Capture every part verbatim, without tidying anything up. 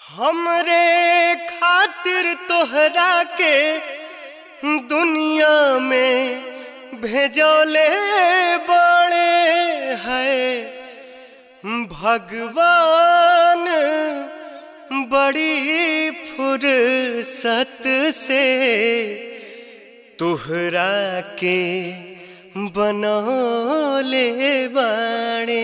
हमरे खातिर तोहरा के दुनिया में भेजोले बड़े है भगवान बड़ी फुर्सत से तोहरा के बनौले बाड़े।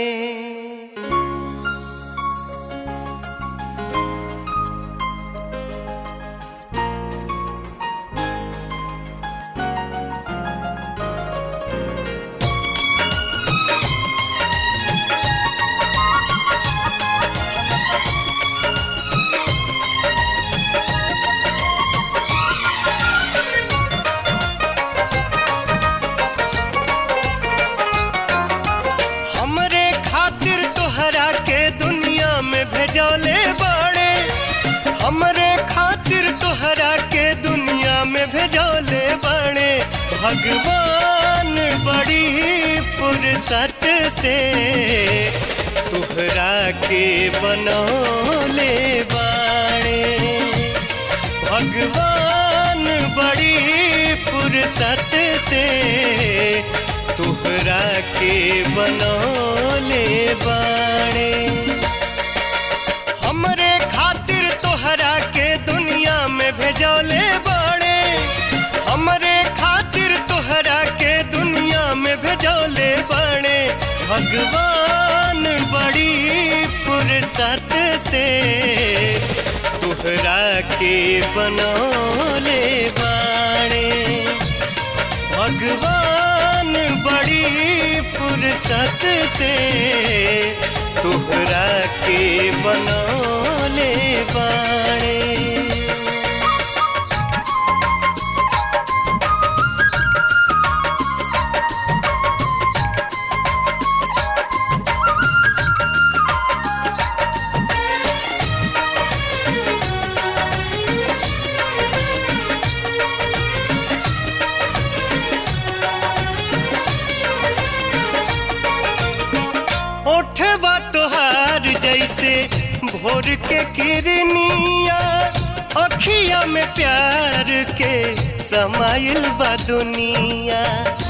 भेजोले बड़े हमरे खातिर तोहरा के दुनिया में भेजोले बड़े भगवान बड़ी फुर्सत से तोहरा के बनौले बाड़े। भगवान बड़ी फुर्सत से तोहरा के बनौले बाड़े। हमरे खातिर तोहरा के दुनिया में भेजोले बड़े हमरे खातिर तोहरा के दुनिया में भेजोले बड़े भगवान बड़ी फुर्सत से तोहरा के बनौले बाड़े। भगवान बड़ी फुर्सत से तोहरा के बनौले बाड़े। ओठवा तोहार जैसे भोर के किरनिया अखिया में प्यार के समाइल बा दुनिया।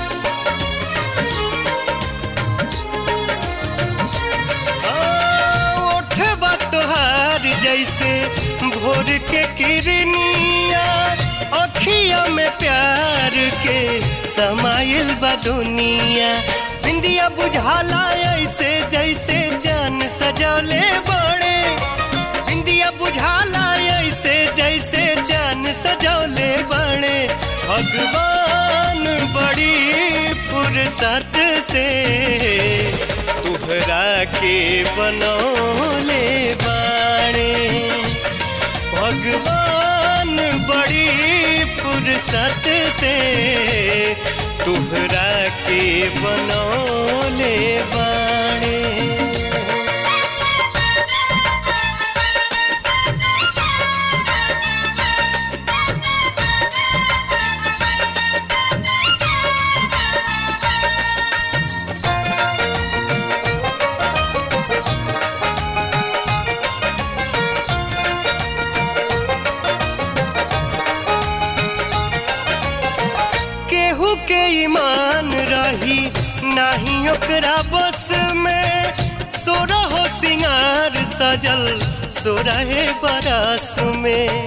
ओठवा तोहार जैसे भोर के किरनिया अखिया में प्यार के समाइल बा दुनिया। बिंदिया बुझाला ऐसे जैसे जान सजौले बड़े बिंदिया बुझाला ऐसे जैसे जान सजौले बड़े भगवान बड़ी फुर्सत से तोहरा के बनौले बाड़े। भगवान बड़ी फुर्सत से तोहरा के बनौले बाड़े। केहू के ईमान रही नाही ओकरा बस में सोरहो सिंगार सजल सोरहे बरस में।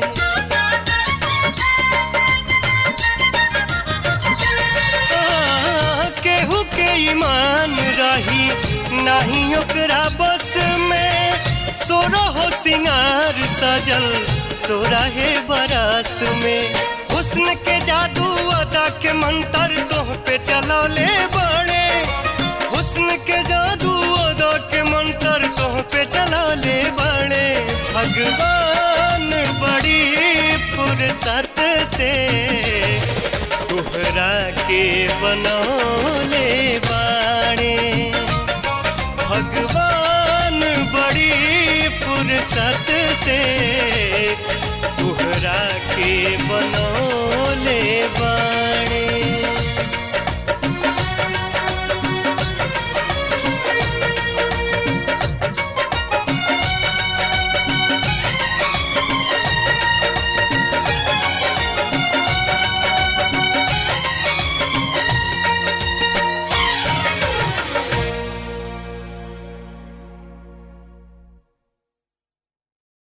आ, केहू के ईमान रही नाही ओकरा बस में सोरहो सिंगार सजल सोरहे बरस में। हुस्न के जादू अदा के मंतर तोह पे चलौले बड़े हुस्न के जादू अदा के मंतर तोह पे चलौले बड़े भगवान बड़ी फुर्सत से तोहरा के बनौले बाड़े। भगवान बड़ी फुर्सत से तोहरा के बनौले बाड़े।